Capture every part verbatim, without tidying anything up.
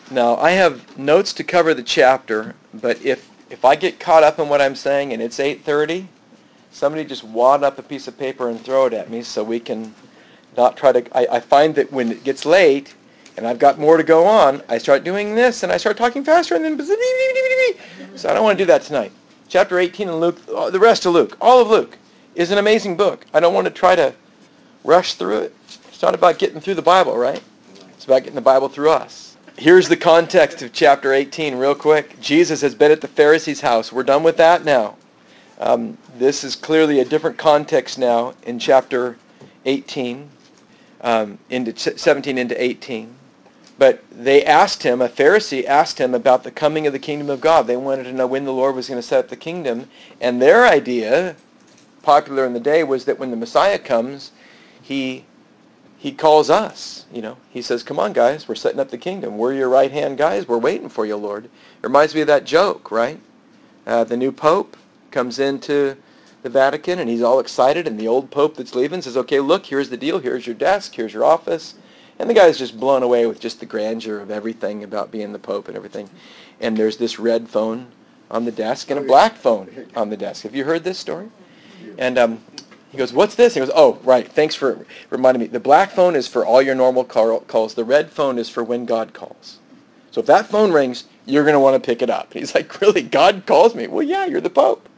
Now, I have notes to cover the chapter, but if if I get caught up in what I'm saying and it's eight thirty, somebody just wad up a piece of paper and throw it at me so we can not try to... I, I find that when it gets late and I've got more to go on, I start doing this and I start talking faster and then... So I don't want to do that tonight. Chapter eighteen in Luke, the rest of Luke, all of Luke, is an amazing book. I don't want to try to rush through it. It's not about getting through the Bible, right? It's about getting the Bible through us. Here's the context of chapter eighteen real quick. Jesus has been at the Pharisee's house. We're done with that now. Um, this is clearly a different context now in chapter eighteen, um, into seventeen into eighteen. But they asked him, a Pharisee asked him about the coming of the kingdom of God. They wanted to know when the Lord was going to set up the kingdom. And their idea, popular in the day, was that when the Messiah comes, he he calls us. You know, he says, "Come on, guys, we're setting up the kingdom. We're your right hand guys. We're waiting for you, Lord." It reminds me of that joke, right? Uh, the new pope comes into the Vatican and he's all excited, and the old pope that's leaving says, "Okay, look, here's the deal. Here's your desk. Here's your office." And the guy's just blown away with just the grandeur of everything about being the pope and everything. And there's this red phone on the desk and a black phone on the desk. Have you heard this story? And um, he goes, "What's this?" He goes, "Oh, right. Thanks for reminding me. The black phone is for all your normal call- calls. The red phone is for when God calls. So if that phone rings, you're going to want to pick it up." And he's like, "Really? God calls me?" "Well, yeah, you're the Pope."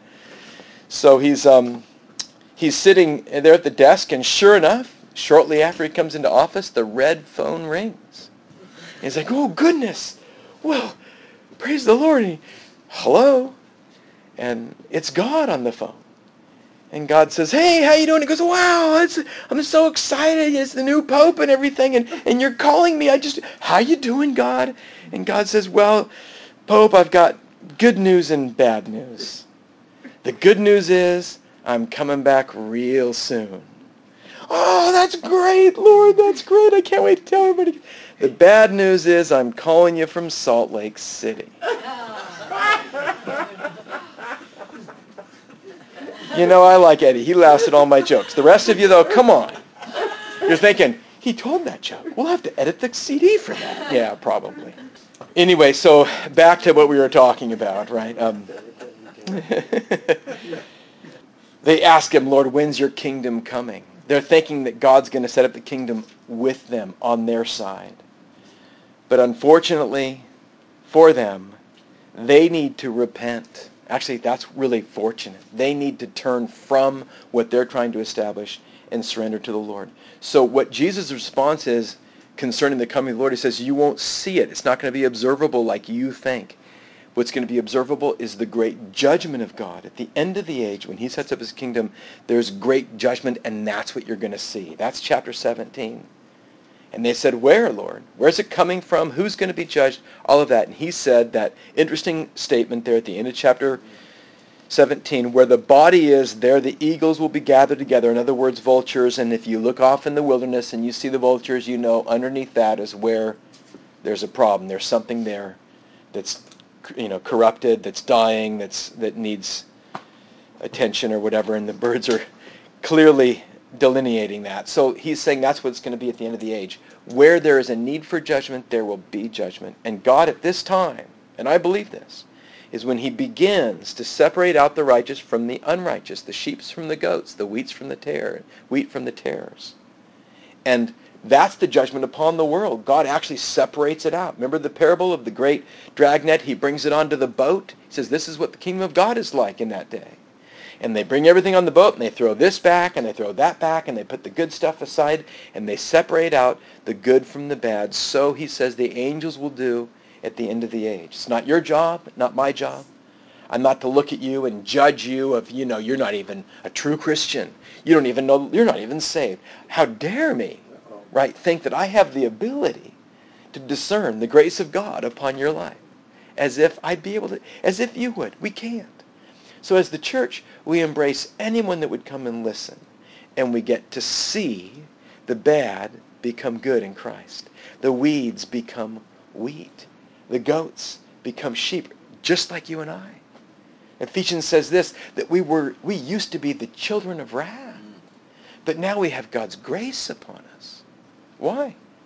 So he's um, he's sitting there at the desk, and sure enough, shortly after he comes into office, the red phone rings. And he's like, "Oh, goodness. Well, praise the Lord." And he, "Hello?" And it's God on the phone. And God says, "Hey, how you doing?" He goes, "Wow, it's, I'm so excited. It's the new Pope and everything, and, and you're calling me. I just, how you doing, God?" And God says, "Well, Pope, I've got good news and bad news. The good news is I'm coming back real soon." "Oh, that's great, Lord. That's great. I can't wait to tell everybody." "The bad news is I'm calling you from Salt Lake City." You know, I like Eddie. He laughs at all my jokes. The rest of you, though, come on. You're thinking, he told that joke. We'll have to edit the C D for that. Yeah, probably. Anyway, so back to what we were talking about, right? Um, they ask him, "Lord, when's your kingdom coming?" They're thinking that God's going to set up the kingdom with them on their side. But unfortunately for them, they need to repent. Actually, that's really fortunate. They need to turn from what they're trying to establish and surrender to the Lord. So what Jesus' response is concerning the coming of the Lord, he says, you won't see it. It's not going to be observable like you think. What's going to be observable is the great judgment of God. At the end of the age, when he sets up his kingdom, there's great judgment, and that's what you're going to see. That's chapter seventeen. And they said, "Where, Lord? Where's it coming from? Who's going to be judged?" All of that. And he said that interesting statement there at the end of chapter seventeen, "Where the body is, there the eagles will be gathered together." In other words, vultures. And if you look off in the wilderness and you see the vultures, you know underneath that is where there's a problem. There's something there that's, you know, corrupted, that's dying, that's that needs attention or whatever. And the birds are clearly delineating that. So he's saying that's what it's going to be at the end of the age. Where there is a need for judgment, there will be judgment. And God at this time, and I believe this, is when he begins to separate out the righteous from the unrighteous, the sheep from the goats, the wheats from the tare, wheat from the tares. And that's the judgment upon the world. God actually separates it out. Remember the parable of the great dragnet? He brings it onto the boat. He says, this is what the kingdom of God is like in that day. And they bring everything on the boat, and they throw this back, and they throw that back, and they put the good stuff aside, and they separate out the good from the bad. So he says the angels will do at the end of the age. It's not your job, not my job. I'm not to look at you and judge you of, you know, you're not even a true Christian. You don't even know, you're not even saved. How dare me, right, think that I have the ability to discern the grace of God upon your life. As if I'd be able to, as if you would. We can't. So as the church, we embrace anyone that would come and listen, and we get to see the bad become good in Christ. The weeds become wheat. The goats become sheep, just like you and I. Ephesians says this, that we were we used to be the children of wrath, but now we have God's grace upon us. Why?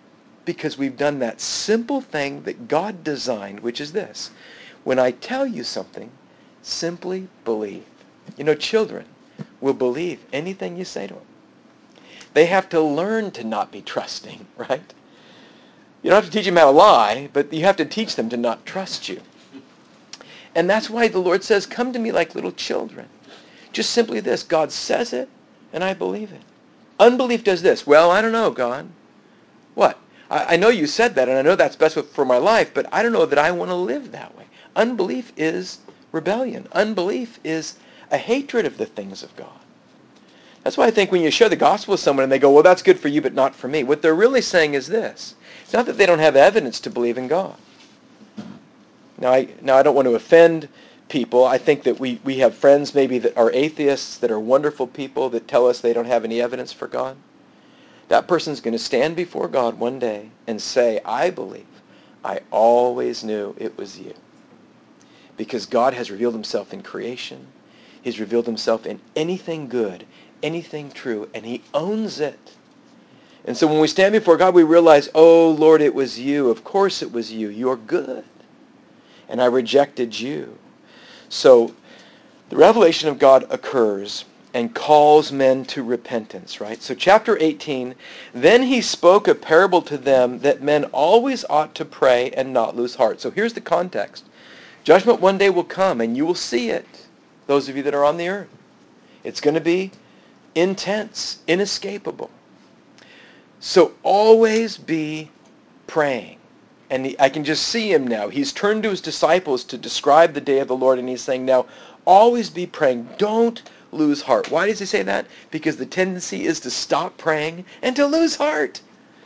Because we've done that simple thing that God designed, which is this. When I tell you something, simply believe. You know, children will believe anything you say to them. They have to learn to not be trusting, right? You don't have to teach them how to lie, but you have to teach them to not trust you. And that's why the Lord says, come to me like little children. Just simply this, God says it, and I believe it. Unbelief does this. Well, I don't know, God. What? I, I know you said that, and I know that's best for my life, but I don't know that I want to live that way. Unbelief is rebellion. Unbelief is a hatred of the things of God. That's why I think when you share the gospel with someone and they go, well, that's good for you, but not for me, what they're really saying is this. It's not that they don't have evidence to believe in God. Now, I, now I don't want to offend people. I think that we, we have friends maybe that are atheists, that are wonderful people, that tell us they don't have any evidence for God. That person's going to stand before God one day and say, I believe, I always knew it was you. Because God has revealed himself in creation. He's revealed himself in anything good, anything true, and he owns it. And so when we stand before God, we realize, oh, Lord, it was you. Of course it was you. You're good. And I rejected you. So the revelation of God occurs and calls men to repentance, right? So chapter eighteen, then he spoke a parable to them that men always ought to pray and not lose heart. So here's the context. Judgment one day will come and you will see it, those of you that are on the earth. It's going to be intense, inescapable. So always be praying. And he, I can just see him now. He's turned to his disciples to describe the day of the Lord, and he's saying now, always be praying. Don't lose heart. Why does he say that? Because the tendency is to stop praying and to lose heart.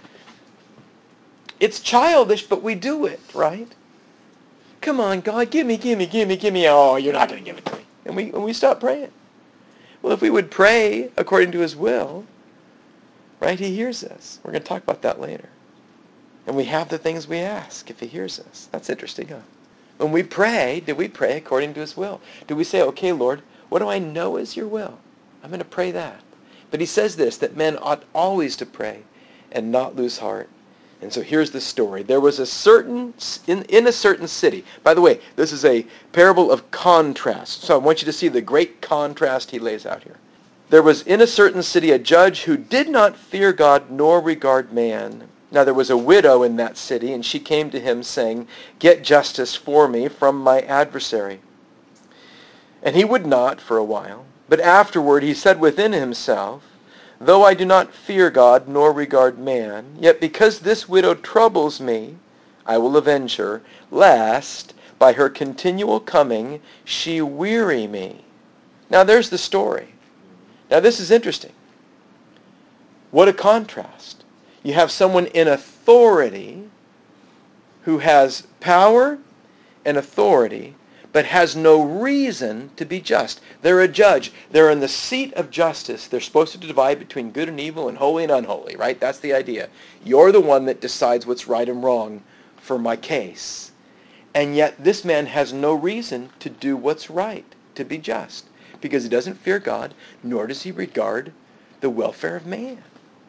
It's childish, but we do it, right? Come on, God, give me, give me, give me, give me. Oh, you're not going to give it to me. And we, and we stop praying. Well, if we would pray according to his will, right, he hears us. We're going to talk about that later. And we have the things we ask if he hears us. That's interesting, huh? When we pray, do we pray according to his will? Do we say, okay, Lord, what do I know is your will? I'm going to pray that. But he says this, that men ought always to pray and not lose heart. And so here's the story. There was a certain, in, in a certain city. By the way, this is a parable of contrast. So I want you to see the great contrast he lays out here. There was in a certain city a judge who did not fear God nor regard man. Now there was a widow in that city, and she came to him saying, get justice for me from my adversary. And he would not for a while. But afterward he said within himself, though I do not fear God nor regard man, yet because this widow troubles me, I will avenge her, lest by her continual coming she weary me. Now there's the story. Now this is interesting. What a contrast. You have someone in authority who has power and authority, but has no reason to be just. They're a judge. They're in the seat of justice. They're supposed to divide between good and evil and holy and unholy, right? That's the idea. You're the one that decides what's right and wrong for my case. And yet this man has no reason to do what's right, to be just, because he doesn't fear God, nor does he regard the welfare of man.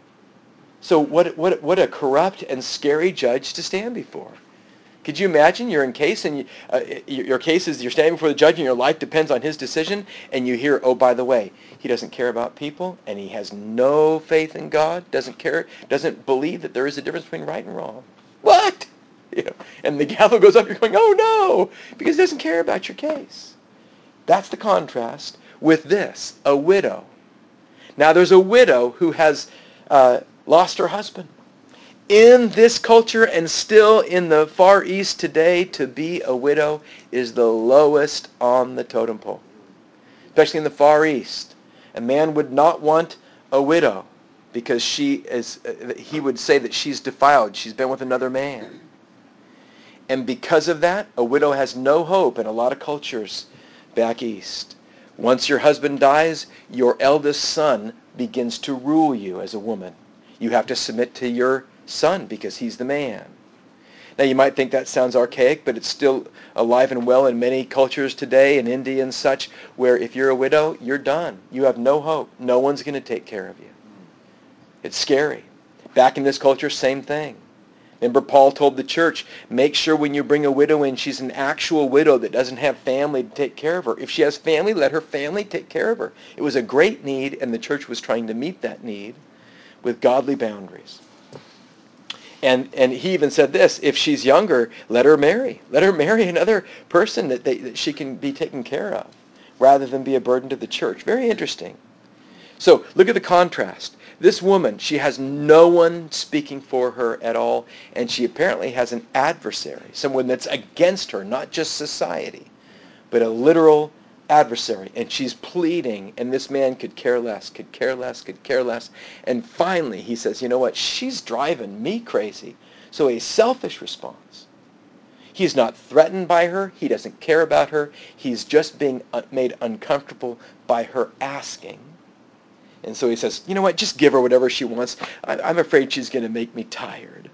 So what, what, what a corrupt and scary judge to stand before. Could you imagine you're in case and you, uh, your case is you're standing before the judge and your life depends on his decision, and you hear, oh, by the way, he doesn't care about people and he has no faith in God, doesn't care, doesn't believe that there is a difference between right and wrong. What? You know, and the gavel goes up, you're going, oh no, because he doesn't care about your case. That's the contrast with this, a widow. Now there's a widow who has uh, lost her husband. In this culture and still in the Far East today, to be a widow is the lowest on the totem pole, especially in the Far East. A man would not want a widow because she is, he would say that she's defiled. She's been with another man. And because of that, a widow has no hope in a lot of cultures back east. Once your husband dies, your eldest son begins to rule you as a woman. You have to submit to your son because he's the man. Now you might think that sounds archaic, but it's still alive and well in many cultures today, in India and such, where if you're a widow, you're done. You have no hope. No one's going to take care of you. It's scary. Back in this culture, same thing. Remember, Paul told the church, make sure when you bring a widow in, she's an actual widow that doesn't have family to take care of her. If she has family, let her family take care of her. It was a great need, and the church was trying to meet that need with godly boundaries. And and he even said this, if she's younger, let her marry. Let her marry another person that, they, that she can be taken care of, rather than be a burden to the church. Very interesting. So look at the contrast. This woman, she has no one speaking for her at all, and she apparently has an adversary, someone that's against her, not just society, but a literal adversary. And she's pleading, and this man could care less, could care less, could care less. And finally he says, you know what, she's driving me crazy. So a selfish response. He's not threatened by her. He doesn't care about her. He's just being made uncomfortable by her asking. And so he says, you know what, just give her whatever she wants. I'm afraid she's going to make me tired.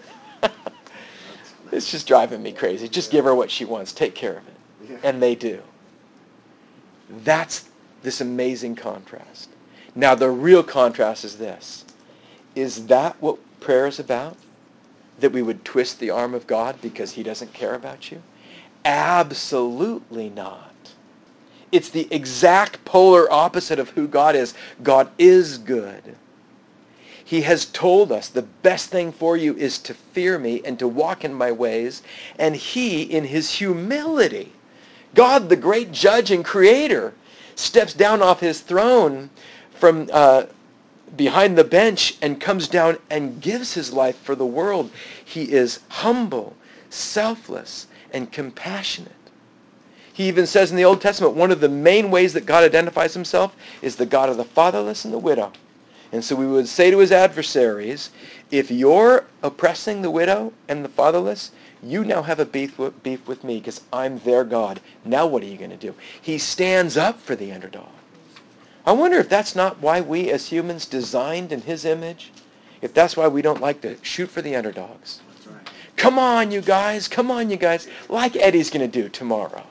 It's just driving me crazy. Just give her what she wants. Take care of it. And they do. That's this amazing contrast. Now, the real contrast is this. Is that what prayer is about? That we would twist the arm of God because he doesn't care about you? Absolutely not. It's the exact polar opposite of who God is. God is good. He has told us the best thing for you is to fear me and to walk in my ways. And he, in his humility, God, the great judge and creator, steps down off his throne from uh, behind the bench and comes down and gives his life for the world. He is humble, selfless, and compassionate. He even says in the Old Testament, one of the main ways that God identifies himself is the God of the fatherless and the widow. And so we would say to his adversaries, if you're oppressing the widow and the fatherless, you now have a beef with, beef with me because I'm their God. Now what are you going to do? He stands up for the underdog. I wonder if that's not why we as humans designed in his image, if that's why we don't like to shoot for the underdogs. That's right. Come on, you guys. Come on, you guys. Like Eddie's going to do tomorrow.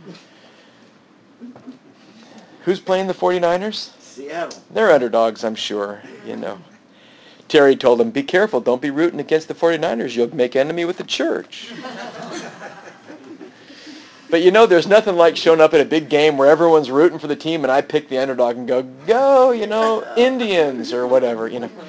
Who's playing the forty-niners? Seattle. They're underdogs, I'm sure, you know. Terry told him, be careful, don't be rooting against the forty-niners. You'll make enemy with the church. But you know, there's nothing like showing up at a big game where everyone's rooting for the team and I pick the underdog and go, go, you know, Indians or whatever, you know.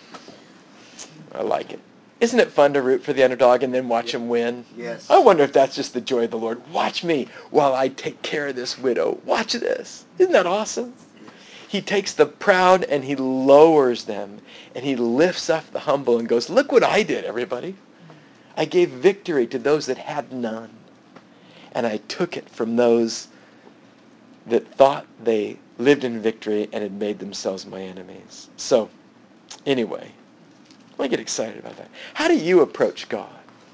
I like it. Isn't it fun to root for the underdog and then watch them win? Yes. I wonder if that's just the joy of the Lord. Watch me while I take care of this widow. Watch this. Isn't that awesome? He takes the proud and he lowers them, and he lifts up the humble and goes, look what I did, everybody. I gave victory to those that had none, and I took it from those that thought they lived in victory and had made themselves my enemies. So, anyway, I get excited about that. How do you approach God?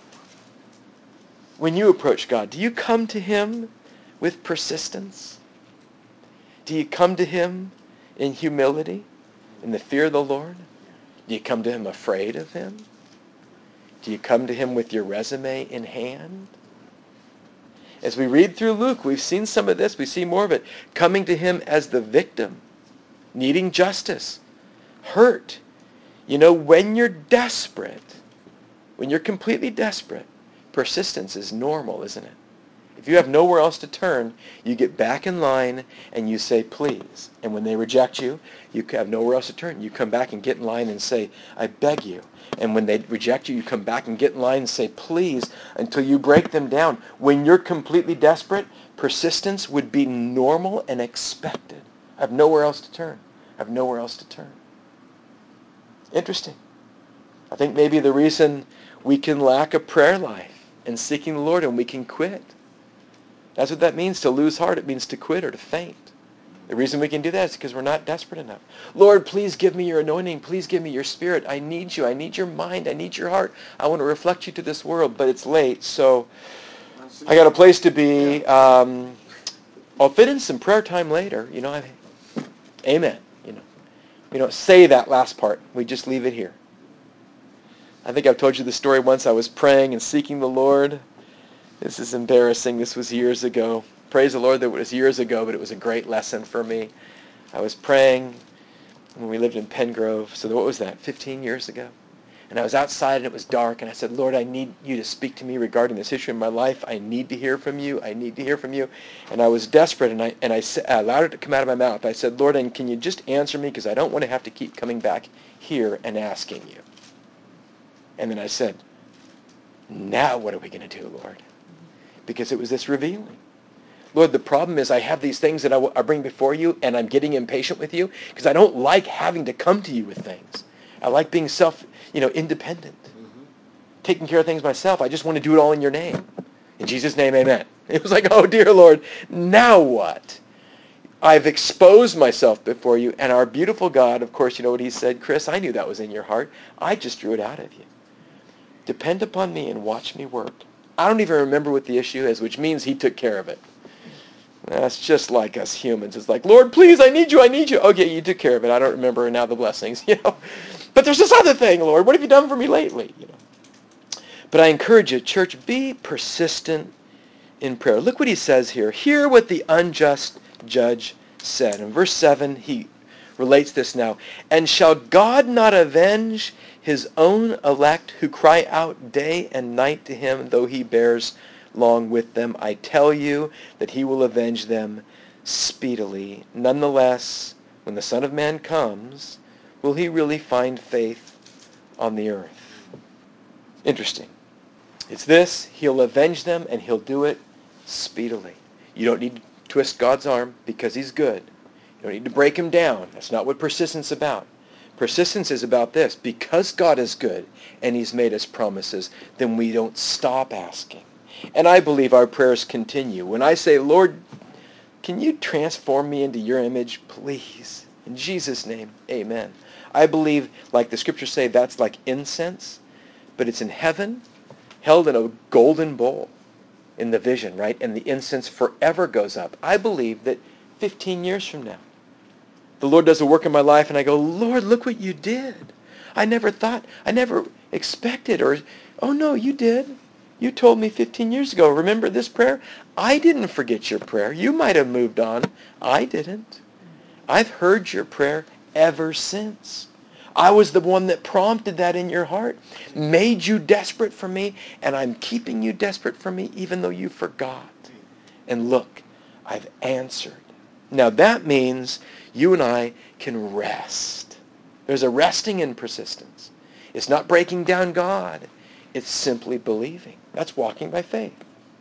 When you approach God, do you come to him with persistence? Do you come to him in humility, in the fear of the Lord? Do you come to him afraid of him? Do you come to him with your resume in hand? As we read through Luke, we've seen some of this. We see more of it. Coming to him as the victim, needing justice, hurt. You know, when you're desperate, when you're completely desperate, persistence is normal, isn't it? If you have nowhere else to turn, you get back in line and you say, please. And when they reject you, you have nowhere else to turn. You come back and get in line and say, I beg you. And when they reject you, you come back and get in line and say, please, until you break them down. When you're completely desperate, persistence would be normal and expected. I have nowhere else to turn. I have nowhere else to turn. Interesting. I think maybe the reason we can lack a prayer life and seeking the Lord and we can quit. That's what that means, to lose heart. It means to quit or to faint. The reason we can do that is because we're not desperate enough. Lord, please give me your anointing. Please give me your spirit. I need you. I need your mind. I need your heart. I want to reflect you to this world, but it's late, so I got a place to be. Um, I'll fit in some prayer time later. You know, I, amen. You know, we don't say that last part. We just leave it here. I think I've told you the story once. I was praying and seeking the Lord. This is embarrassing. This was years ago. Praise the Lord that it was years ago, but it was a great lesson for me. I was praying when we lived in Pengrove. So what was that, fifteen years ago? And And I was outside and it was dark, and I said, Lord, I need you to speak to me regarding this issue in my life. I need to hear from you. I need to hear from you. And I was desperate, and I and I, sa- I allowed it to come out of my mouth. I said, Lord, and can you just answer me, because I don't want to have to keep coming back here and asking you. And then I said, now what are we going to do, Lord? Because it was this revealing. Lord, the problem is I have these things that I, w- I bring before you, and I'm getting impatient with you because I don't like having to come to you with things. I like being self, you know, independent, mm-hmm. taking care of things myself. I just want to do it all in your name. In Jesus' name, amen. It was like, oh, dear Lord, now what? I've exposed myself before you, and our beautiful God, of course, you know what he said, Chris, I knew that was in your heart. I just drew it out of you. Depend upon me and watch me work. I don't even remember what the issue is, which means he took care of it. That's just like us humans. It's like, Lord, please, I need you, I need you. Okay, you took care of it. I don't remember now the blessings, you know. But there's this other thing, Lord. What have you done for me lately? You know. But I encourage you, church, be persistent in prayer. Look what he says here. Hear what the unjust judge said. In verse seven, he relates this now. And shall God not avenge his own elect who cry out day and night to him, though he bears long with them? I tell you that he will avenge them speedily. Nonetheless, when the Son of Man comes, will he really find faith on the earth? Interesting. It's this, he'll avenge them and he'll do it speedily. You don't need to twist God's arm because he's good. You don't need to break him down. That's not what persistence is about. Persistence is about this. Because God is good and he's made us promises, then we don't stop asking. And I believe our prayers continue. When I say, Lord, can you transform me into your image, please? In Jesus' name, amen. I believe, like the scriptures say, that's like incense, but it's in heaven, held in a golden bowl in the vision, right? And the incense forever goes up. I believe that fifteen years from now, the Lord does a work in my life and I go, Lord, look what you did. I never thought, I never expected, or, oh no, you did. You told me fifteen years ago, remember this prayer? I didn't forget your prayer. You might have moved on. I didn't. I've heard your prayer ever since. I was the one that prompted that in your heart, made you desperate for me, and I'm keeping you desperate for me even though you forgot. And look, I've answered. Now that means you and I can rest. There's a resting in persistence. It's not breaking down God. It's simply believing. That's walking by faith.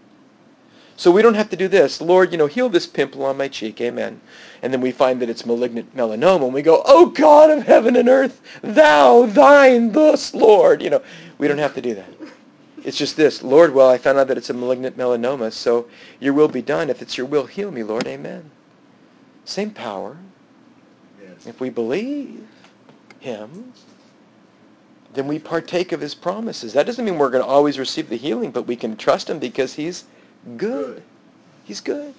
So we don't have to do this. Lord, you know, heal this pimple on my cheek. Amen. And then we find that it's malignant melanoma, and we go, oh God of heaven and earth, thou, thine, thus, Lord. You know, we don't have to do that. It's just this. Lord, well, I found out that it's a malignant melanoma, so your will be done. If it's your will, heal me, Lord. Amen. Same power. Yes. If we believe him, then we partake of his promises. That doesn't mean we're going to always receive the healing, but we can trust him because he's good. He's good.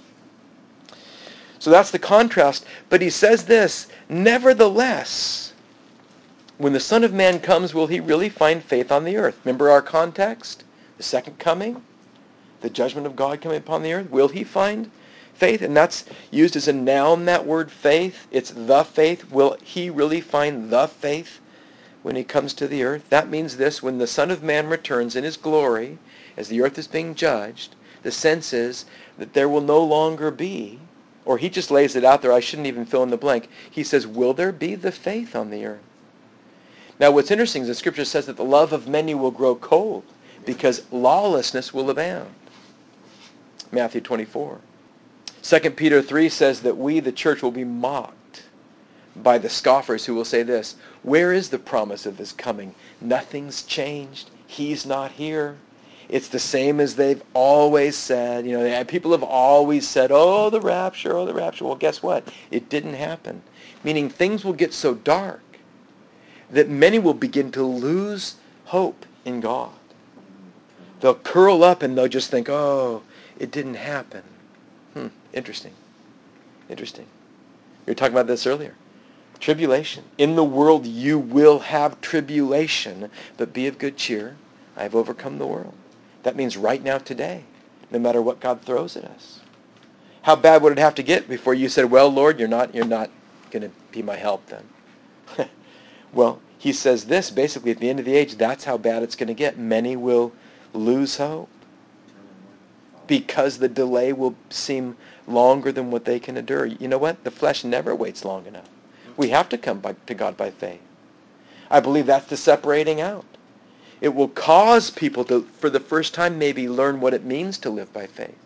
So that's the contrast. But he says this, nevertheless, when the Son of Man comes, will he really find faith on the earth? Remember our context? The second coming? The judgment of God coming upon the earth? Will he find faith? And that's used as a noun, that word faith. It's the faith. Will he really find the faith when he comes to the earth? That means this, when the Son of Man returns in his glory, as the earth is being judged, the sense is that there will no longer be, or he just lays it out there, I shouldn't even fill in the blank. He says, will there be the faith on the earth? Now what's interesting is the scripture says that the love of many will grow cold because lawlessness will abound. Matthew twenty-four. Second Peter three says that we, the church, will be mocked by the scoffers who will say this, where is the promise of his coming? Nothing's changed. He's not here. It's the same as they've always said. You know, people have always said, oh, the rapture, oh, the rapture. Well, guess what? It didn't happen. Meaning things will get so dark that many will begin to lose hope in God. They'll curl up and they'll just think, oh, it didn't happen. Hmm, interesting. Interesting. We were talking about this earlier. Tribulation. In the world you will have tribulation, but be of good cheer. I have overcome the world. That means right now, today, no matter what God throws at us. How bad would it have to get before you said, well, Lord, you're not, you're not going to be my help then? Well, he says this, basically, at the end of the age, that's how bad it's going to get. Many will lose hope because the delay will seem longer than what they can endure. You know what? The flesh never waits long enough. We have to come by, to God by faith. I believe that's the separating out. It will cause people to, for the first time, maybe learn what it means to live by faith.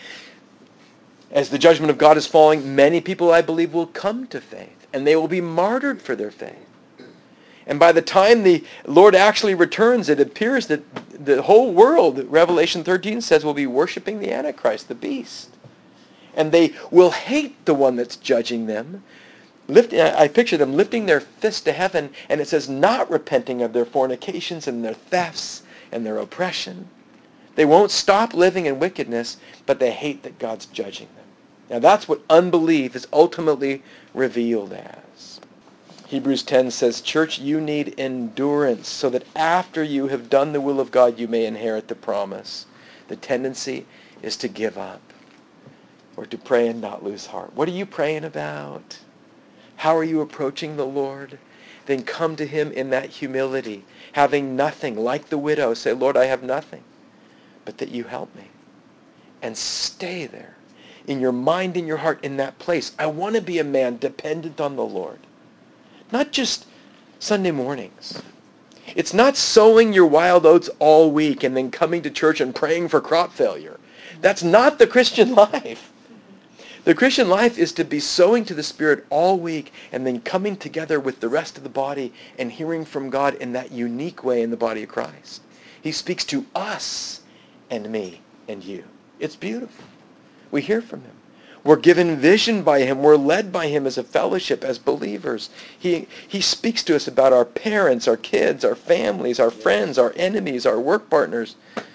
As the judgment of God is falling, many people, I believe, will come to faith, and they will be martyred for their faith. And by the time the Lord actually returns, it appears that the whole world, Revelation thirteen says, will be worshiping the Antichrist, the beast. And they will hate the one that's judging them. Lift, I picture them lifting their fist to heaven, and it says, not repenting of their fornications and their thefts and their oppression. They won't stop living in wickedness, but they hate that God's judging them. Now that's what unbelief is ultimately revealed as. Hebrews ten says, church, you need endurance so that after you have done the will of God, you may inherit the promise. The tendency is to give up or to pray and not lose heart. What are you praying about? How are you approaching the Lord? Then come to him in that humility, having nothing, like the widow. Say, Lord, I have nothing, but that you help me. And stay there in your mind and your heart in that place. I want to be a man dependent on the Lord. Not just Sunday mornings. It's not sowing your wild oats all week and then coming to church and praying for crop failure. That's not the Christian life. The Christian life is to be sowing to the Spirit all week and then coming together with the rest of the body and hearing from God in that unique way in the body of Christ. He speaks to us and me and you. It's beautiful. We hear from him. We're given vision by him. We're led by him as a fellowship, as believers. He, he speaks to us about our parents, our kids, our families, our friends, our enemies, our work partners.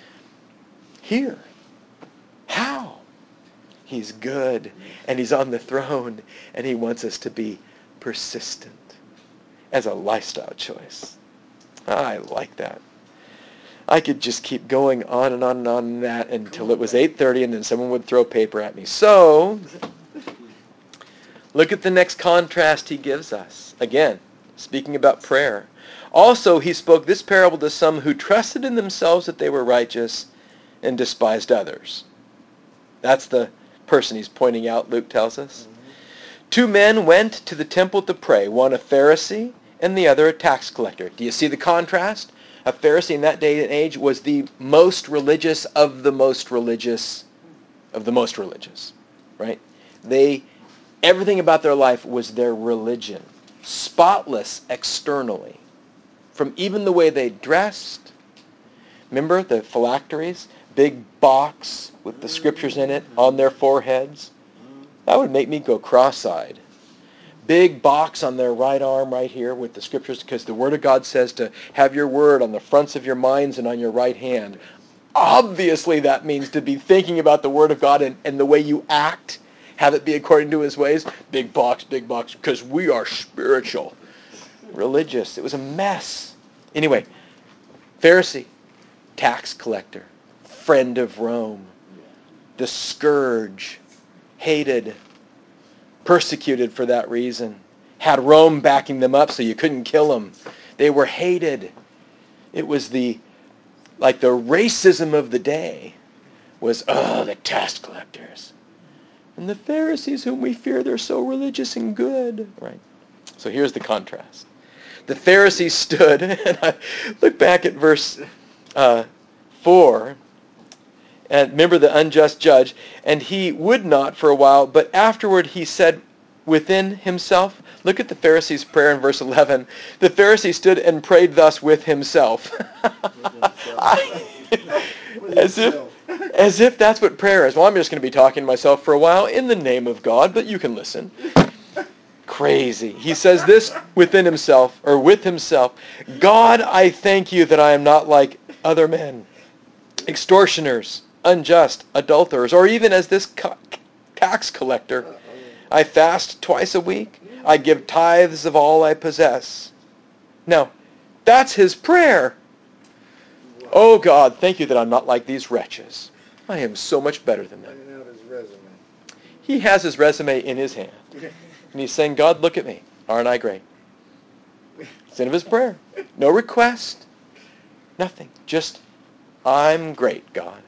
Here. How? He's good, and he's on the throne, and he wants us to be persistent as a lifestyle choice. I like that. I could just keep going on and on and on that until it was eight thirty, and then someone would throw paper at me. So, look at the next contrast he gives us. Again, speaking about prayer. Also, he spoke this parable to some who trusted in themselves that they were righteous and despised others. That's the person he's pointing out, Luke tells us. Mm-hmm. Two men went to the temple to pray, one a Pharisee and the other a tax collector. Do you see the contrast? A Pharisee in that day and age was the most religious of the most religious of the most religious, right? They, everything about their life was their religion, spotless externally, from even the way they dressed. Remember the phylacteries? Big box with the scriptures in it on their foreheads. That would make me go cross-eyed. Big box on their right arm right here with the scriptures, because the Word of God says to have your word on the fronts of your minds and on your right hand. Obviously that means to be thinking about the Word of God and, and the way you act, have it be according to his ways. Big box, big box, because we are spiritual. Religious. It was a mess. Anyway, Pharisee, tax collector, friend of Rome, the scourge, hated, persecuted for that reason, had Rome backing them up so you couldn't kill them. They were hated. It was the, like the racism of the day was, oh, the tax collectors. And the Pharisees whom we fear, they're so religious and good. Right. So here's the contrast. The Pharisees stood, and I look back at verse uh, four, and remember the unjust judge, and he would not for a while, but afterward he said within himself, look at the Pharisee's prayer in verse eleven. The Pharisee stood and prayed thus with himself. I, as if as if that's what prayer is. Well, I'm just going to be talking to myself for a while in the name of God, but you can listen. Crazy. He says this within himself, or with himself, God, I thank you that I am not like other men, extortioners, unjust, adulterers, or even as this co- tax collector. I fast twice a week. I give tithes of all I possess. Now, that's his prayer. Oh God, thank you that I'm not like these wretches. I am so much better than them. He has his resume in his hand. And he's saying, God, look at me. Aren't I great? It's the end of his prayer. No request. Nothing. Just, I'm great, God.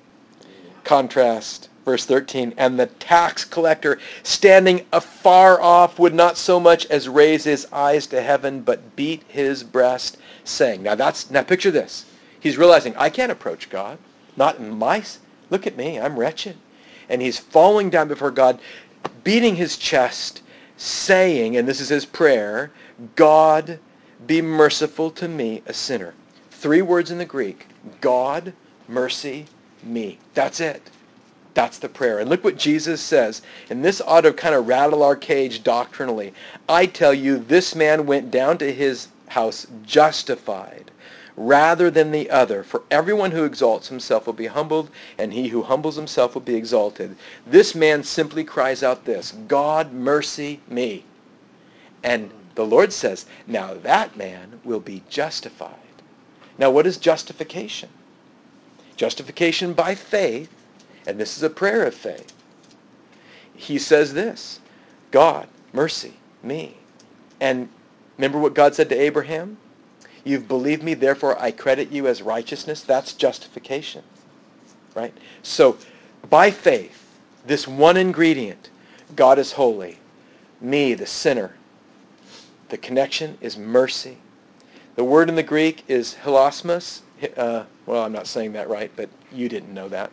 Contrast, verse thirteen, and the tax collector, standing afar off, would not so much as raise his eyes to heaven, but beat his breast, saying, now that's, now picture this. He's realizing, I can't approach God. Not in my, look at me, I'm wretched. And he's falling down before God, beating his chest, saying, and this is his prayer, God, be merciful to me, a sinner. Three words in the Greek, God, mercy, me. That's it. That's the prayer. And look what Jesus says. And this ought to kind of rattle our cage doctrinally. I tell you, this man went down to his house justified rather than the other. For everyone who exalts himself will be humbled, and he who humbles himself will be exalted. This man simply cries out this, God, mercy me. And the Lord says, now that man will be justified. Now what is justification? Justification by faith, and this is a prayer of faith. He says this, God, mercy, me. And remember what God said to Abraham? You've believed me, therefore I credit you as righteousness. That's justification, right? So by faith, this one ingredient, God is holy. Me, the sinner. The connection is mercy. The word in the Greek is hilasmos. Uh, well, I'm not saying that right, but you didn't know that.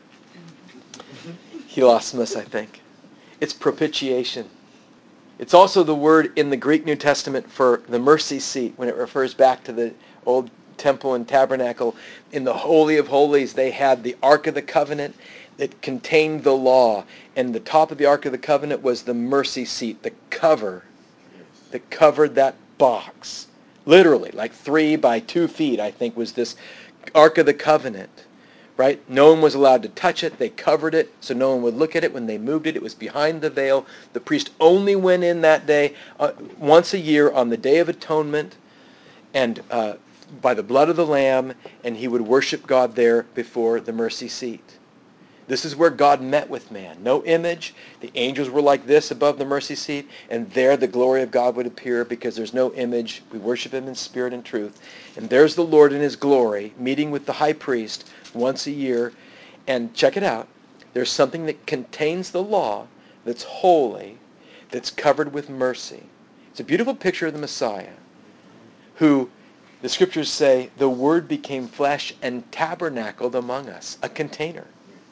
Hilasmos, I think. It's propitiation. It's also the word in the Greek New Testament for the mercy seat when it refers back to the old temple and tabernacle. In the Holy of Holies, they had the Ark of the Covenant that contained the law, and the top of the Ark of the Covenant was the mercy seat, the cover that covered that box. Literally, like three by two feet, I think, was this Ark of the Covenant. Right? No one was allowed to touch it. They covered it so no one would look at it. When they moved it, it was behind the veil. The priest only went in that day, uh, once a year on the Day of Atonement, and uh, by the blood of the Lamb, and he would worship God there before the mercy seat. This is where God met with man. No image. The angels were like this above the mercy seat, and there the glory of God would appear because there's no image. We worship him in spirit and truth. And there's the Lord in his glory, meeting with the high priest once a year. And check it out. There's something that contains the law that's holy, that's covered with mercy. It's a beautiful picture of the Messiah, who, the scriptures say, the Word became flesh and tabernacled among us, a container.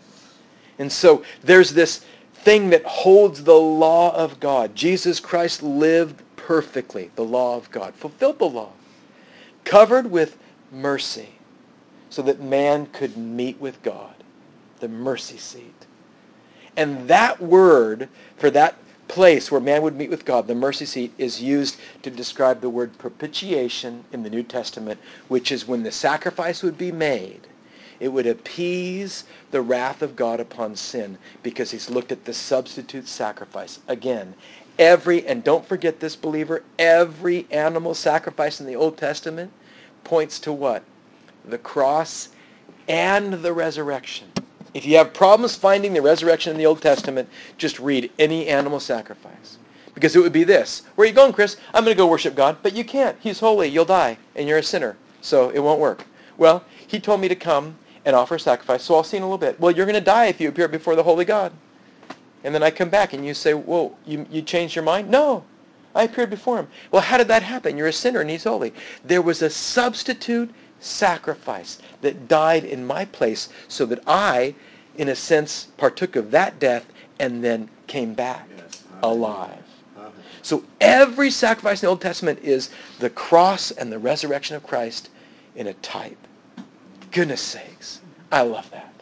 And so there's this thing that holds the law of God. Jesus Christ lived perfectly, the law of God, fulfilled the law, covered with mercy, so that man could meet with God, the mercy seat. And that word for that place where man would meet with God, the mercy seat, is used to describe the word propitiation in the New Testament, which is when the sacrifice would be made. It would appease the wrath of God upon sin because he's looked at the substitute sacrifice. Again, every, and don't forget this, believer, every animal sacrifice in the Old Testament points to what? The cross and the resurrection. If you have problems finding the resurrection in the Old Testament, just read any animal sacrifice. Because it would be this. Where are you going, Chris? I'm going to go worship God. But you can't. He's holy. You'll die. And you're a sinner. So it won't work. Well, he told me to come and offer a sacrifice, so I'll see in a little bit. Well, you're going to die if you appear before the holy God. And then I come back and you say, well, you, you changed your mind? No. I appeared before him. Well, how did that happen? You're a sinner and he's holy. There was a substitute sacrifice that died in my place so that I, in a sense, partook of that death and then came back yes. alive. Uh-huh. So every sacrifice in the Old Testament is the cross and the resurrection of Christ in a type. Goodness sakes, I love that.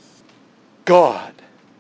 God,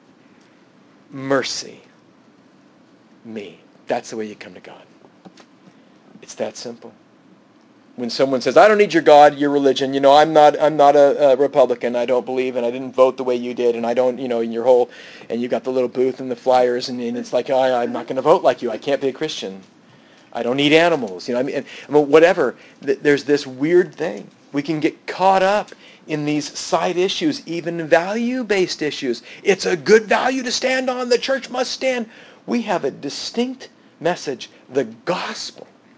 mercy, me. That's the way you come to God. It's that simple. When someone says, I don't need your God, your religion, you know, I'm not I'm not a, a Republican, I don't believe, and I didn't vote the way you did, and I don't, you know, in your whole, and you got the little booth and the flyers, and, and it's like, oh, I'm not going to vote like you, I can't be a Christian. I don't eat animals, you know, I mean, and, I mean whatever. There's this weird thing. We can get caught up in these side issues, even value-based issues. It's a good value to stand on. The church must stand. We have a distinct message, the gospel,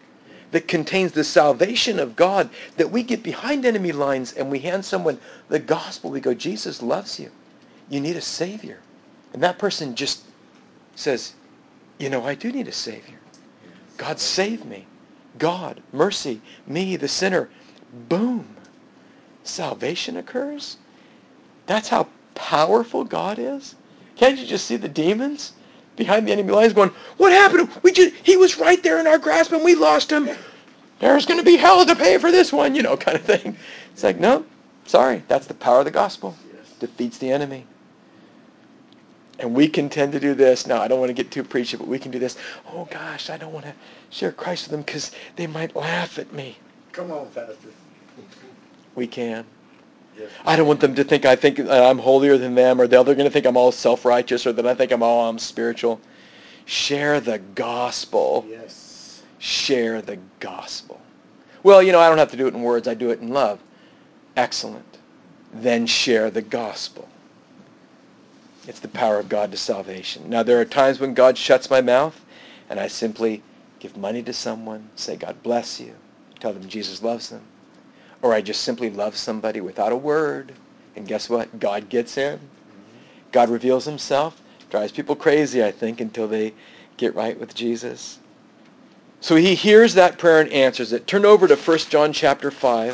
that contains the salvation of God, that we get behind enemy lines and we hand someone the gospel. We go, Jesus loves you. You need a Savior. And that person just says, you know, I do need a Savior. God save me. God, mercy, me, the sinner. Boom. Salvation occurs. That's how powerful God is. Can't you just see the demons behind the enemy lines going, what happened? We just, he was right there in our grasp and we lost him. There's going to be hell to pay for this one, you know, kind of thing. It's like, no, sorry. That's the power of the gospel. Defeats the enemy. And we can tend to do this. Now, I don't want to get too preachy, but we can do this. Oh, gosh, I don't want to share Christ with them because they might laugh at me. Come on, Pastor. We can. Yes. I don't want them to think I think I'm holier than them, or they're, they're going to think I'm all self-righteous, or that I think I'm all I'm spiritual. Share the gospel. Yes. Share the gospel. Well, you know, I don't have to do it in words. I do it in love. Excellent. Then share the gospel. It's the power of God to salvation. Now, there are times when God shuts my mouth, and I simply give money to someone, say, God bless you, tell them Jesus loves them. Or I just simply love somebody without a word. And guess what? God gets in. God reveals himself. Drives people crazy, I think, until they get right with Jesus. So he hears that prayer and answers it. Turn over to First John chapter five.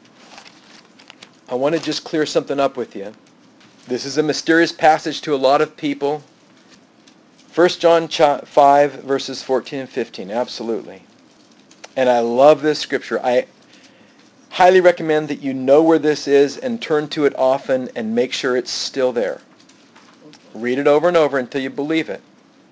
I want to just clear something up with you. This is a mysterious passage to a lot of people. First John five, verses fourteen and fifteen. Absolutely. And I love this scripture. I highly recommend that you know where this is and turn to it often and make sure it's still there. Read it over and over until you believe it.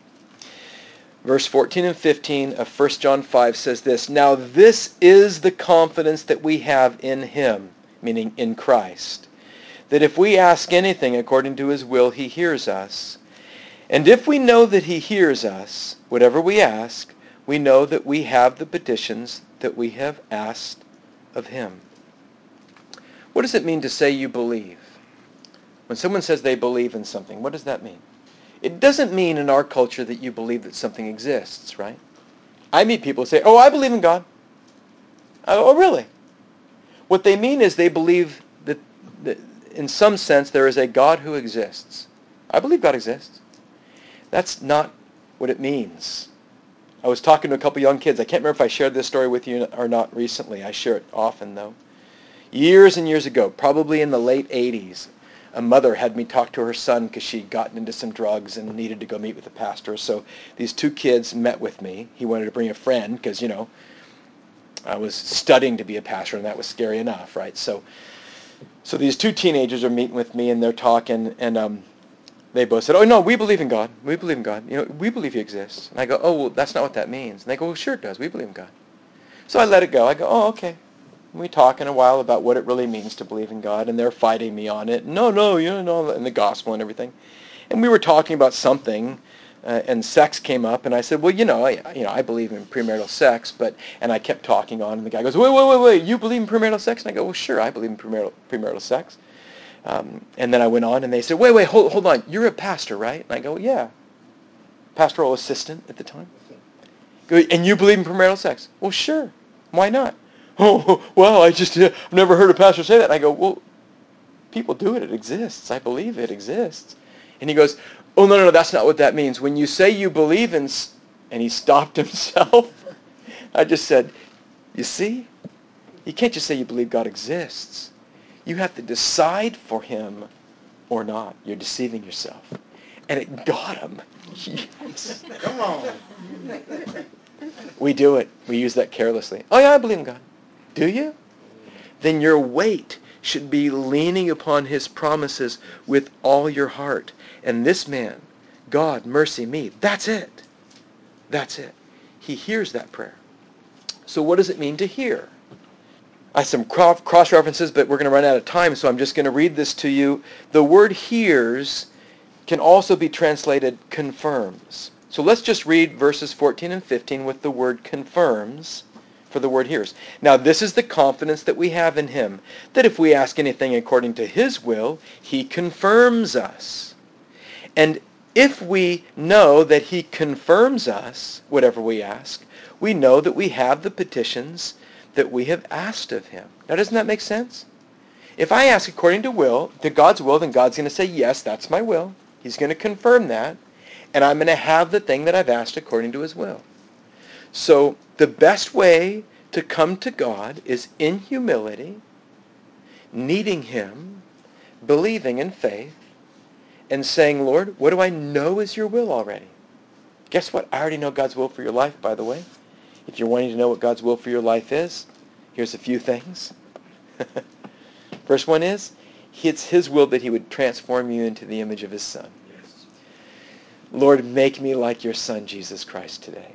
Verse fourteen and fifteen of First John five says this, Now this is the confidence that we have in him, meaning in Christ, that if we ask anything according to his will, he hears us. And if we know that he hears us, whatever we ask, we know that we have the petitions that we have asked of him. What does it mean to say you believe? When someone says they believe in something, what does that mean? It doesn't mean in our culture that you believe that something exists, right? I meet people who say, oh, I believe in God. Oh, really? What they mean is they believe that, that in some sense there is a God who exists. I believe God exists. That's not what it means. I was talking to a couple young kids. I can't remember if I shared this story with you or not recently. I share it often, though. Years and years ago, probably in the late eighties, a mother had me talk to her son because she'd gotten into some drugs and needed to go meet with the pastor. So these two kids met with me. He wanted to bring a friend because, you know, I was studying to be a pastor, and that was scary enough, right? So so these two teenagers are meeting with me, and they're talking, and um, they both said, oh, no, we believe in God. We believe in God. You know, we believe he exists. And I go, oh, well, that's not what that means. And they go, well, sure it does. We believe in God. So I let it go. I go, oh, okay. And we talk in a while about what it really means to believe in God, and they're fighting me on it. No, no, you know, and the gospel and everything. And we were talking about something, uh, and sex came up, and I said, well, you know, I, you know, I believe in premarital sex, but, and I kept talking on, and the guy goes, wait, wait, wait, wait, you believe in premarital sex? And I go, well, sure, I believe in premarital, premarital sex. Um, and then I went on, and they said, wait, wait, hold, hold on, you're a pastor, right? And I go, yeah, pastoral assistant at the time. And you believe in premarital sex? Well, sure, why not? Oh, well, I just, uh, I've never heard a pastor say that. And I go, well, people do it. It exists. I believe it exists. And he goes, oh, no, no, no, that's not what that means. When you say you believe in, and he stopped himself, I just said, you see, you can't just say you believe God exists. You have to decide for him or not. You're deceiving yourself. And it got him. Yes. Come on. We do it. We use that carelessly. Oh, yeah, I believe in God. Do you? Then your weight should be leaning upon his promises with all your heart. And this man, God, mercy me, that's it. That's it. He hears that prayer. So what does it mean to hear? I have some cross references, but we're going to run out of time, so I'm just going to read this to you. The word hears can also be translated confirms. So let's just read verses fourteen and fifteen with the word confirms for the word hears. Now this is the confidence that we have in him, that if we ask anything according to his will, he confirms us. And If we know that he confirms us, whatever we ask, we know that we have the petitions that we have asked of him. Now, doesn't that make sense? If I ask according to will, to God's will, then God's going to say, yes, that's my will. He's going to confirm that, and I'm going to have the thing that I've asked according to his will. So the best way to come to God is in humility, needing him, believing in faith, and saying, Lord, what do I know is your will already? Guess what? I already know God's will for your life, by the way. If you're wanting to know what God's will for your life is, here's a few things. First one is, it's his will that he would transform you into the image of his son. Yes. Lord, make me like your son, Jesus Christ, today.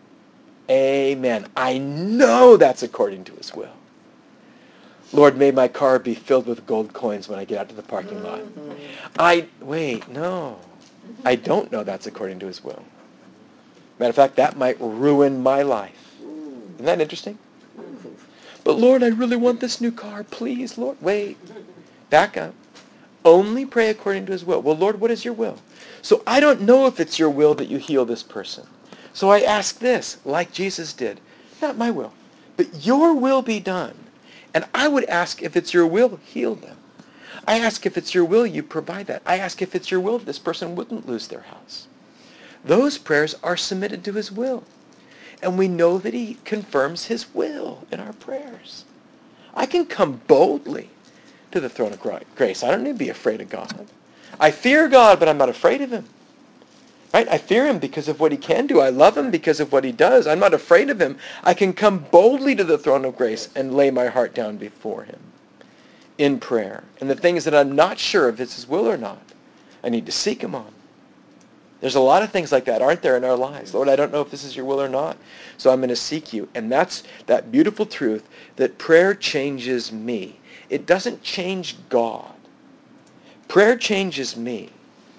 Amen. I know that's according to his will. Lord, may my car be filled with gold coins when I get out to the parking lot. Mhm. I, wait, no. I don't know that's according to his will. Matter of fact, that might ruin my life. Isn't that interesting? But Lord, I really want this new car. Please, Lord. Wait. Back up. Only pray according to his will. Well, Lord, what is your will? So I don't know if it's your will that you heal this person. So I ask this, like Jesus did. Not my will, but your will be done. And I would ask if it's your will, heal them. I ask if it's your will, you provide that. I ask if it's your will, this person wouldn't lose their house. Those prayers are submitted to his will. And we know that he confirms his will in our prayers. I can come boldly to the throne of grace. I don't need to be afraid of God. I fear God, but I'm not afraid of him. Right? I fear him because of what he can do. I love him because of what he does. I'm not afraid of him. I can come boldly to the throne of grace and lay my heart down before him in prayer. And the things that I'm not sure if it's his will or not, I need to seek him on. There's a lot of things like that, aren't there, in our lives? Lord, I don't know if this is your will or not, so I'm going to seek you. And that's that beautiful truth that prayer changes me. It doesn't change God. Prayer changes me.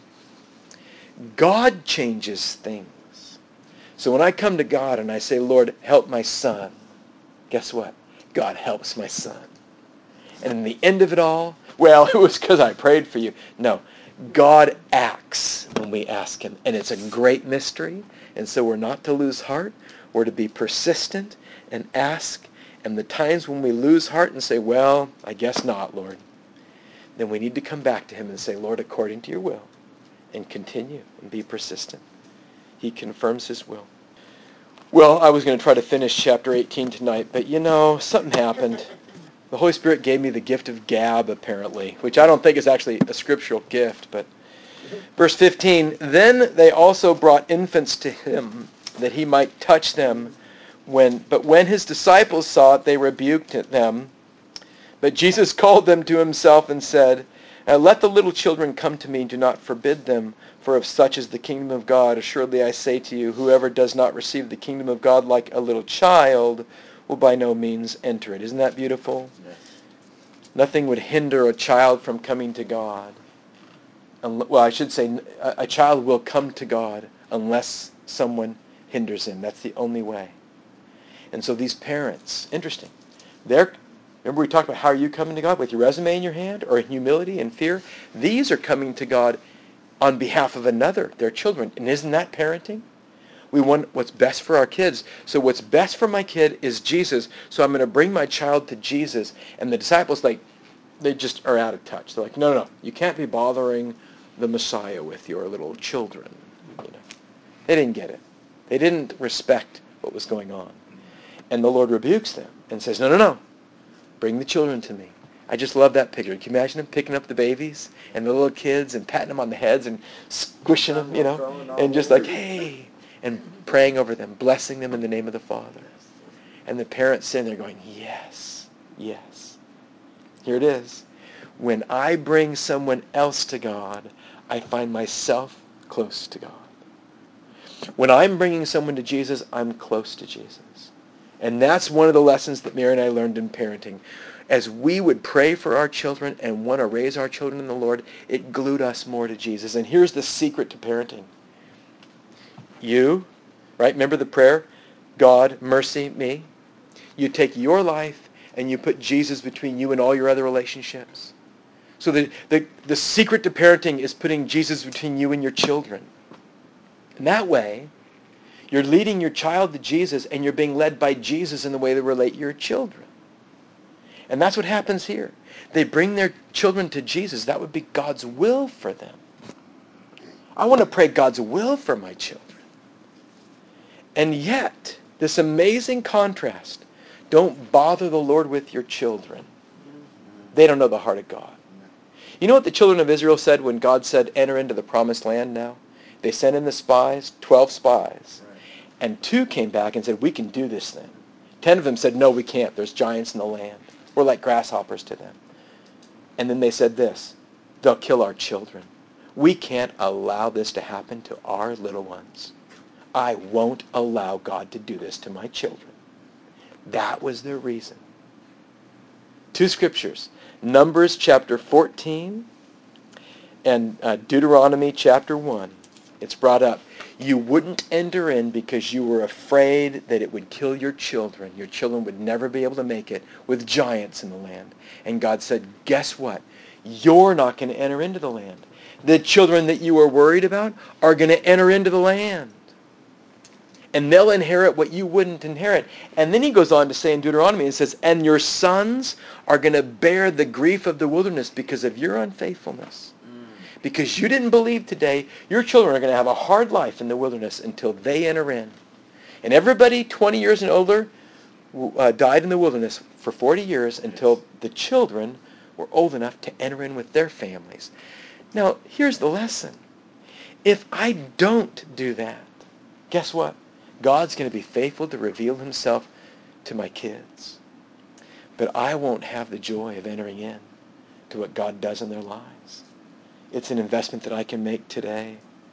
God changes things. So when I come to God and I say, Lord, help my son, guess what? God helps my son. And in the end of it all, well, it was because I prayed for you. No, God acts when we ask him. And it's a great mystery. And so we're not to lose heart. We're to be persistent and ask. And the times when we lose heart and say, well, I guess not, Lord, then we need to come back to him and say, Lord, according to your will, and continue and be persistent. He confirms his will. Well, I was going to try to finish chapter eighteen tonight, but you know, something happened. The Holy Spirit gave me the gift of gab, apparently, which I don't think is actually a scriptural gift. But verse fifteen, then they also brought infants to him, that he might touch them. When, but when his disciples saw it, they rebuked them. But Jesus called them to himself and said, let the little children come to me, do not forbid them, for of such is the kingdom of God. Assuredly I say to you, whoever does not receive the kingdom of God like a little child will by no means enter it. Isn't that beautiful? Yes. Nothing would hinder a child from coming to God. Well, I should say a child will come to God unless someone hinders him. That's the only way. And so these parents, interesting, they're, remember we talked about how are you coming to God? With your resume in your hand or in humility and fear? These are coming to God on behalf of another, their children. And isn't that parenting? We want what's best for our kids. So what's best for my kid is Jesus. So I'm going to bring my child to Jesus. And the disciples, like, they just are out of touch. They're like, no, no, no. You can't be bothering the Messiah with your little children. You know, they didn't get it. They didn't respect what was going on. And the Lord rebukes them and says, no, no, no. Bring the children to me. I just love that picture. Can you imagine him picking up the babies and the little kids and patting them on the heads and squishing them, you know, and just like, hey, and praying over them, blessing them in the name of the Father. And the parents sitting there going, yes, yes. Here it is. When I bring someone else to God, I find myself close to God. When I'm bringing someone to Jesus, I'm close to Jesus. And that's one of the lessons that Mary and I learned in parenting. As we would pray for our children and want to raise our children in the Lord, it glued us more to Jesus. And here's the secret to parenting. You, right, remember the prayer? God, mercy, me. You take your life and you put Jesus between you and all your other relationships. So the, the, the secret to parenting is putting Jesus between you and your children. And that way, you're leading your child to Jesus, and you're being led by Jesus in the way they relate to your children. And that's what happens here. They bring their children to Jesus. That would be God's will for them. I want to pray God's will for my children. And yet, this amazing contrast, don't bother the Lord with your children. They don't know the heart of God. You know what the children of Israel said when God said, enter into the promised land now? They sent in the spies, twelve spies. Right. And two came back and said, we can do this thing. Ten of them said, no, we can't. There's giants in the land. We're like grasshoppers to them. And then they said this, they'll kill our children. We can't allow this to happen to our little ones. I won't allow God to do this to my children. That was their reason. Two scriptures, Numbers chapter fourteen and uh, Deuteronomy chapter one. It's brought up. You wouldn't enter in because you were afraid that it would kill your children. Your children would never be able to make it with giants in the land. And God said, guess what? You're not going to enter into the land. The children that you were worried about are going to enter into the land. And they'll inherit what you wouldn't inherit. And then he goes on to say in Deuteronomy, it says, and your sons are going to bear the grief of the wilderness because of your unfaithfulness. Because you didn't believe today, your children are going to have a hard life in the wilderness until they enter in. And everybody twenty years and older uh, died in the wilderness for forty years until the children were old enough to enter in with their families. Now, here's the lesson. If I don't do that, guess what? God's going to be faithful to reveal himself to my kids. But I won't have the joy of entering in to what God does in their lives. It's an investment that I can make today.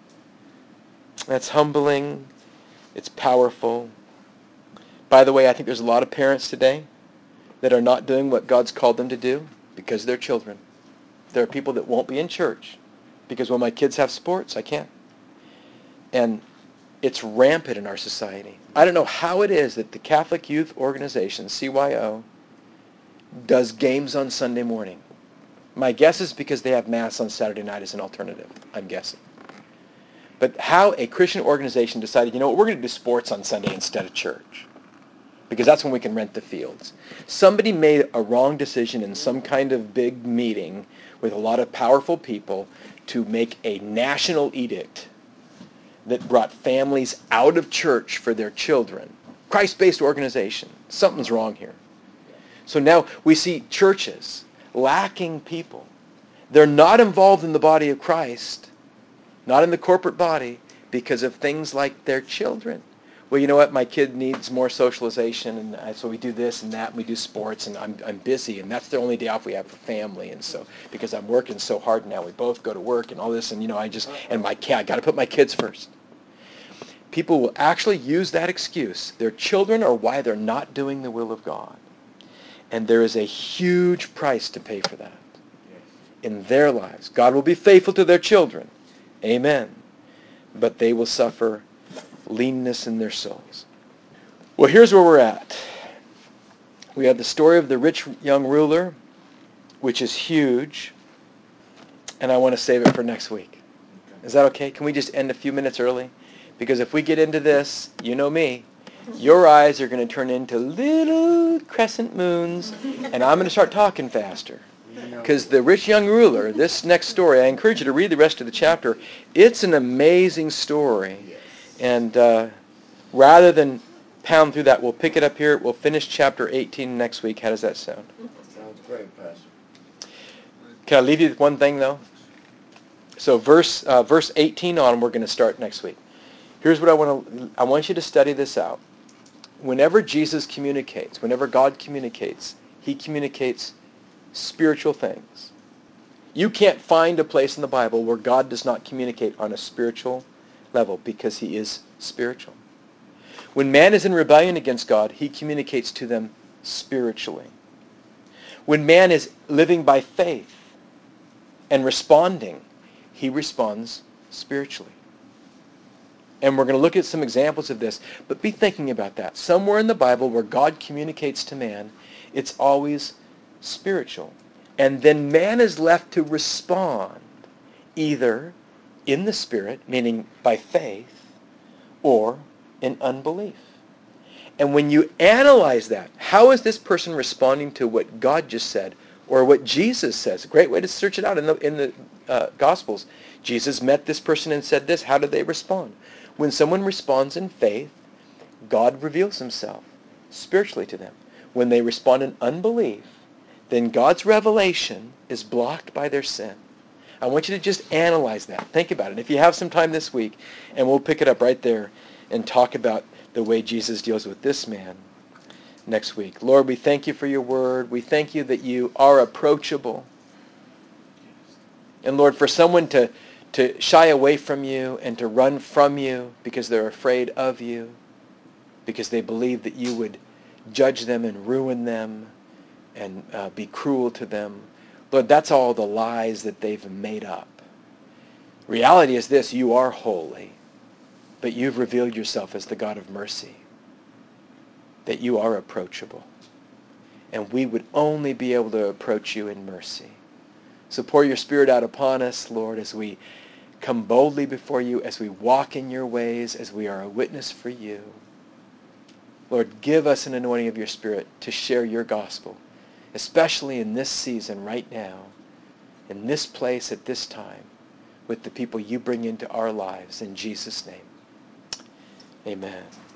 That's humbling. It's powerful. By the way, I think there's a lot of parents today that are not doing what God's called them to do because they're children. There are people that won't be in church because when my kids have sports, I can't. And it's rampant in our society. I don't know how it is that the Catholic Youth Organization, C Y O, does games on Sunday morning. My guess is because they have Mass on Saturday night as an alternative, I'm guessing. But how a Christian organization decided, you know what, we're going to do sports on Sunday instead of church. Because that's when we can rent the fields. Somebody made a wrong decision in some kind of big meeting with a lot of powerful people to make a national edict that brought families out of church for their children. Christ-based organization. Something's wrong here. So now we see churches lacking people. They're not involved in the body of Christ, not in the corporate body, because of things like their children. Well, you know what? My kid needs more socialization, and so we do this and that, and we do sports, and I'm I'm busy, and that's the only day off we have for family, and so because I'm working so hard now, we both go to work and all this, and you know, I just and my kid, I got to put my kids first. People will actually use that excuse. Their children are why they're not doing the will of God, and there is a huge price to pay for that in their lives. God will be faithful to their children, amen, but they will suffer leanness in their souls. Well, here's where we're at. We have the story of the rich young ruler, which is huge, and I want to save it for next week. Is that okay? Can we just end a few minutes early? Because if we get into this, you know me, your eyes are going to turn into little crescent moons, and I'm going to start talking faster. Because the rich young ruler, this next story, I encourage you to read the rest of the chapter. It's an amazing story. And uh, rather than pound through that, we'll pick it up here. We'll finish chapter eighteen next week. How does that sound? Sounds great, Pastor. Can I leave you with one thing, though? So verse uh, verse eighteen on, we're going to start next week. Here's what I want to. I want you to study this out. Whenever Jesus communicates, whenever God communicates, he communicates spiritual things. You can't find a place in the Bible where God does not communicate on a spiritual level because he is spiritual. When man is in rebellion against God, he communicates to them spiritually. When man is living by faith and responding, he responds spiritually. And we're going to look at some examples of this, but be thinking about that. Somewhere in the Bible where God communicates to man, it's always spiritual. And then man is left to respond either in the Spirit, meaning by faith, or in unbelief. And when you analyze that, how is this person responding to what God just said or what Jesus says? A great way to search it out in the, in the uh, Gospels. Jesus met this person and said this. How did they respond? When someone responds in faith, God reveals himself spiritually to them. When they respond in unbelief, then God's revelation is blocked by their sin. I want you to just analyze that. Think about it. If you have some time this week, and we'll pick it up right there and talk about the way Jesus deals with this man next week. Lord, we thank you for your word. We thank you that you are approachable. And Lord, for someone to, to shy away from you and to run from you because they're afraid of you, because they believe that you would judge them and ruin them and uh, be cruel to them, Lord, that's all the lies that they've made up. Reality is this: you are holy, but you've revealed yourself as the God of mercy, that you are approachable. And we would only be able to approach you in mercy. So pour your Spirit out upon us, Lord, as we come boldly before you, as we walk in your ways, as we are a witness for you. Lord, give us an anointing of your Spirit to share your gospel, especially in this season right now, in this place at this time, with the people you bring into our lives. In Jesus' name, amen.